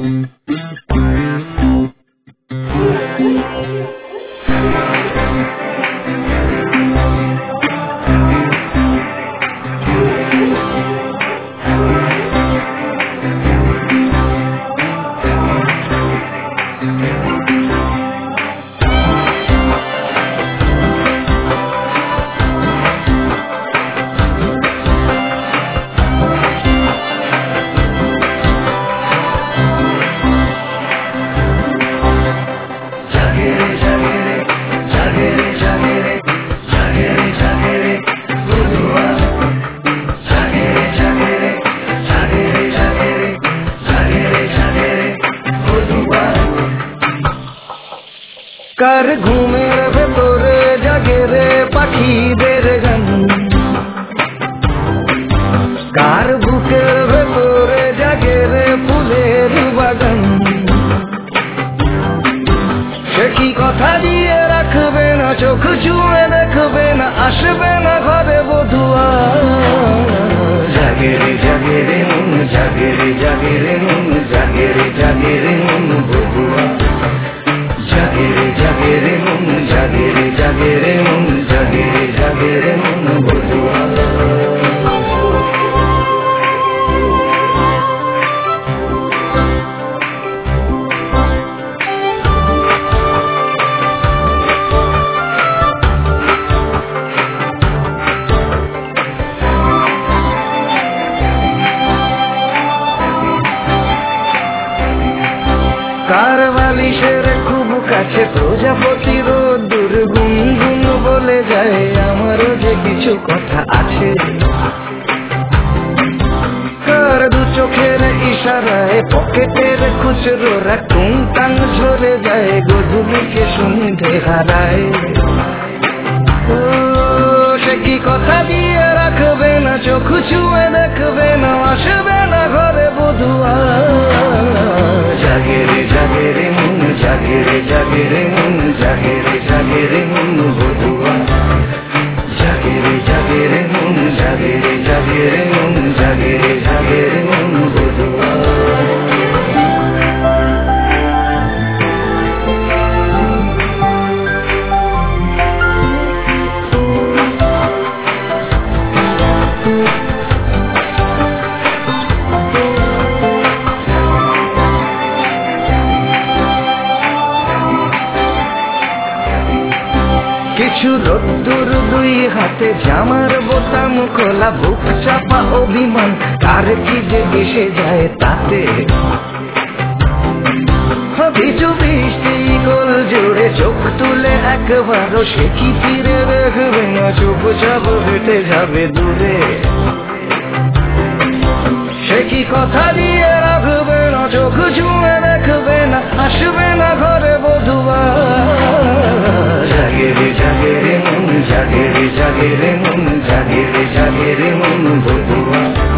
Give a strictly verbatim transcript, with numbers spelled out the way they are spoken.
কার ঘুমের ভেতরে জাগে রে পাখিদের গান, কার বুকের ভেতরে জাগে রে ফুলের বাগান। সে কি কথা দিয়ে রাখবে না, চোখ ছুঁয়ে দেখবে না, আসবে না ঘরে বধুয়া। জাগে রে জাগে রে মন, জাগে রে জাগে রে মন, জাগে রে জাগে রে মন বধুয়া। জাগে রে জাগে রে মন, জাগে রে জাগে রে মন, জাগে রে জাগে রে মন বধুয়া। কার বালিশের খুব কাছে প্রজাপতি রোদ্দুর গুনগুন বলে যায়, আমারও যে কিছু কথা আছে। কার দু চোখের ইশারায় পকেটের খুচরোরা টুংটাং ঝরে যায়, গধূলিকে সন্ধে হারায়। ও সে কি কথা দিয়ে রাখবে না, চোখ ছুঁয়ে দেখবে না, আসবে না ঘরে বধুয়া। জাগে রে জাগে রে মন, জাগে রে জাগে রে মন, জাগে রে জাগে রে মন বধুয়া। জাগে রে জাগে রে মন, জাগে রে জাগে রে মন, জাগে রে জাগে রে মন বধুয়া। কিছু রোদ্দুর দুই হাতে, জামার বোতাম খোলা, বুক চাপা অভিমান, কার কি যে এসে যায় তাতে। কিছু বৃষ্টি গোল জুড়ে চোখ তুলে একবারও সে কি ফিরে দেখবে না, চুপচাপ হেঁটে যাবে দূরে। সে কি কথা দিয়ে রাখবে না, চোখ ছুঁয়ে দেখবে না, আসবে না ঘরে বধুয়া। জাগে রে জাগে রে মন, জাগে রে জাগে রে মন, জাগে রে জাগে রে মন বধুয়া।